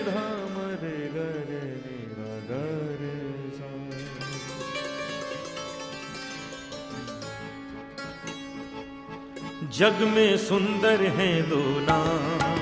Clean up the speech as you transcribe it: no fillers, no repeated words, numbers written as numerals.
धाम रे गरे नीरा गरे सा। जग में सुंदर है दो नाम,